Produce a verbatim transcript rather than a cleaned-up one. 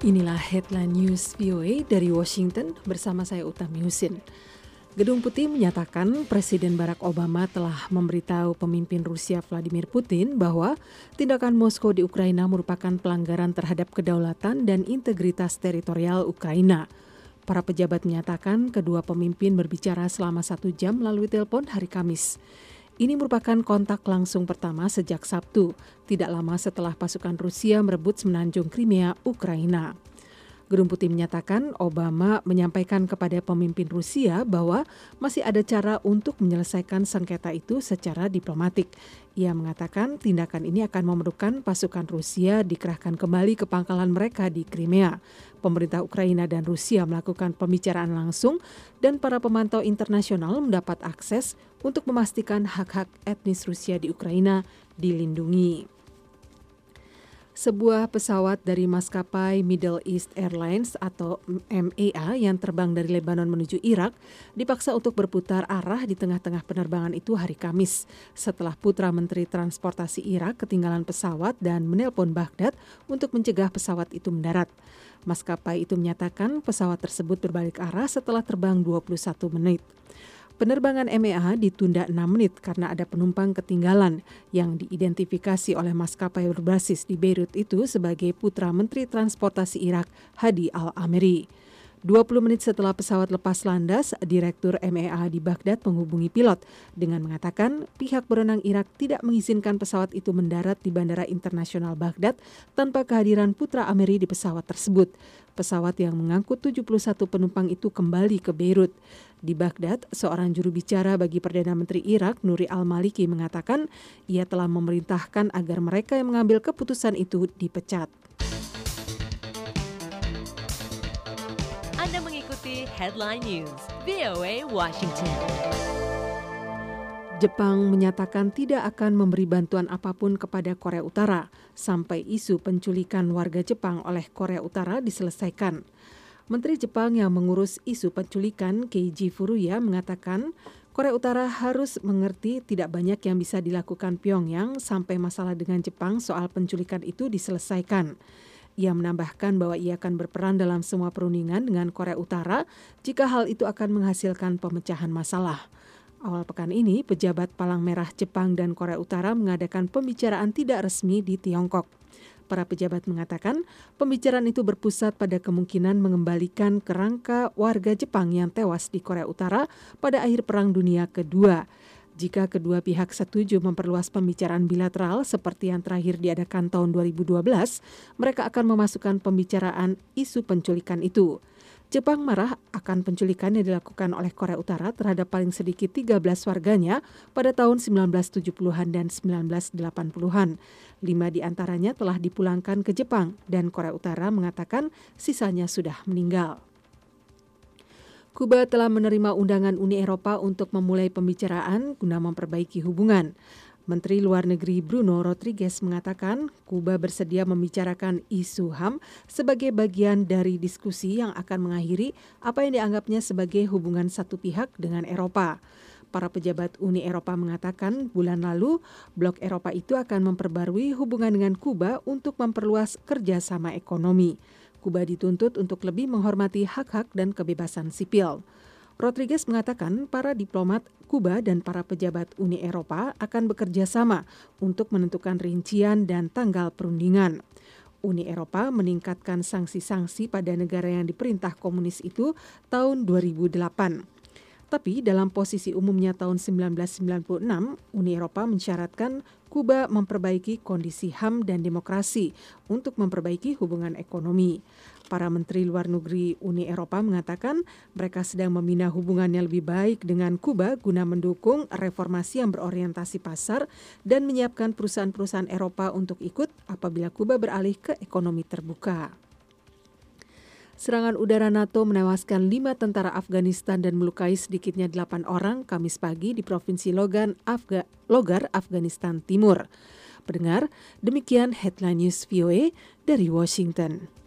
Inilah headline news V O A dari Washington bersama saya Utami Husin. Gedung Putih menyatakan Presiden Barack Obama telah memberitahu pemimpin Rusia Vladimir Putin bahwa tindakan Moskow di Ukraina merupakan pelanggaran terhadap kedaulatan dan integritas teritorial Ukraina. Para pejabat menyatakan kedua pemimpin berbicara selama satu jam melalui telepon hari Kamis. Ini merupakan kontak langsung pertama sejak Sabtu, tidak lama setelah pasukan Rusia merebut semenanjung Crimea, Ukraina. Gedung Putih menyatakan Obama menyampaikan kepada pemimpin Rusia bahwa masih ada cara untuk menyelesaikan sengketa itu secara diplomatik. Ia mengatakan tindakan ini akan memerlukan pasukan Rusia dikerahkan kembali ke pangkalan mereka di Crimea. Pemerintah Ukraina dan Rusia melakukan pembicaraan langsung dan para pemantau internasional mendapat akses untuk memastikan hak-hak etnis Rusia di Ukraina dilindungi. Sebuah pesawat dari maskapai Middle East Airlines atau M E A yang terbang dari Lebanon menuju Irak dipaksa untuk berputar arah di tengah-tengah penerbangan itu hari Kamis setelah putra Menteri Transportasi Irak ketinggalan pesawat dan menelpon Baghdad untuk mencegah pesawat itu mendarat. Maskapai itu menyatakan pesawat tersebut berbalik arah setelah terbang dua puluh satu menit. Penerbangan M E A ditunda enam menit karena ada penumpang ketinggalan yang diidentifikasi oleh maskapai berbasis di Beirut itu sebagai putra Menteri Transportasi Irak Hadi Al-Ameri. dua puluh menit setelah pesawat lepas landas, Direktur M E A di Baghdad menghubungi pilot dengan mengatakan pihak berwenang Irak tidak mengizinkan pesawat itu mendarat di Bandara Internasional Baghdad tanpa kehadiran putra Ameri di pesawat tersebut. Pesawat yang mengangkut tujuh puluh satu penumpang itu kembali ke Beirut. Di Baghdad, seorang juru bicara bagi Perdana Menteri Irak, Nuri al-Maliki, mengatakan ia telah memerintahkan agar mereka yang mengambil keputusan itu dipecat. Anda mengikuti Headline News V O A Washington. Jepang menyatakan tidak akan memberi bantuan apapun kepada Korea Utara sampai isu penculikan warga Jepang oleh Korea Utara diselesaikan. Menteri Jepang yang mengurus isu penculikan, Keiji Furuya, mengatakan Korea Utara harus mengerti tidak banyak yang bisa dilakukan Pyongyang sampai masalah dengan Jepang soal penculikan itu diselesaikan. Ia menambahkan bahwa ia akan berperan dalam semua perundingan dengan Korea Utara jika hal itu akan menghasilkan pemecahan masalah. Awal pekan ini, pejabat Palang Merah Jepang dan Korea Utara mengadakan pembicaraan tidak resmi di Tiongkok. Para pejabat mengatakan pembicaraan itu berpusat pada kemungkinan mengembalikan kerangka warga Jepang yang tewas di Korea Utara pada akhir Perang Dunia Kedua. Jika kedua pihak setuju memperluas pembicaraan bilateral seperti yang terakhir diadakan tahun dua ribu dua belas, mereka akan memasukkan pembicaraan isu penculikan itu. Jepang marah akan penculikan yang dilakukan oleh Korea Utara terhadap paling sedikit tiga belas warganya pada tahun sembilan belas tujuh puluhan dan sembilan belas delapan puluhan. Lima di antaranya telah dipulangkan ke Jepang dan Korea Utara mengatakan sisanya sudah meninggal. Kuba telah menerima undangan Uni Eropa untuk memulai pembicaraan guna memperbaiki hubungan. Menteri Luar Negeri Bruno Rodriguez mengatakan Kuba bersedia membicarakan isu H A M sebagai bagian dari diskusi yang akan mengakhiri apa yang dianggapnya sebagai hubungan satu pihak dengan Eropa. Para pejabat Uni Eropa mengatakan bulan lalu blok Eropa itu akan memperbarui hubungan dengan Kuba untuk memperluas kerjasama ekonomi. Kuba dituntut untuk lebih menghormati hak-hak dan kebebasan sipil. Rodriguez mengatakan para diplomat Kuba dan para pejabat Uni Eropa akan bekerja sama untuk menentukan rincian dan tanggal perundingan. Uni Eropa meningkatkan sanksi-sanksi pada negara yang diperintah komunis itu tahun dua ribu delapan. Tapi dalam posisi umumnya tahun sembilan belas sembilan puluh enam, Uni Eropa mensyaratkan Kuba memperbaiki kondisi H A M dan demokrasi untuk memperbaiki hubungan ekonomi. Para menteri luar negeri Uni Eropa mengatakan mereka sedang membina hubungan yang lebih baik dengan Kuba guna mendukung reformasi yang berorientasi pasar dan menyiapkan perusahaan-perusahaan Eropa untuk ikut apabila Kuba beralih ke ekonomi terbuka. Serangan udara NATO menewaskan lima tentara Afghanistan dan melukai sedikitnya delapan orang Kamis pagi di Provinsi Logan, Afga, Logar, Afghanistan Timur. Pendengar, demikian Headline News V O A dari Washington.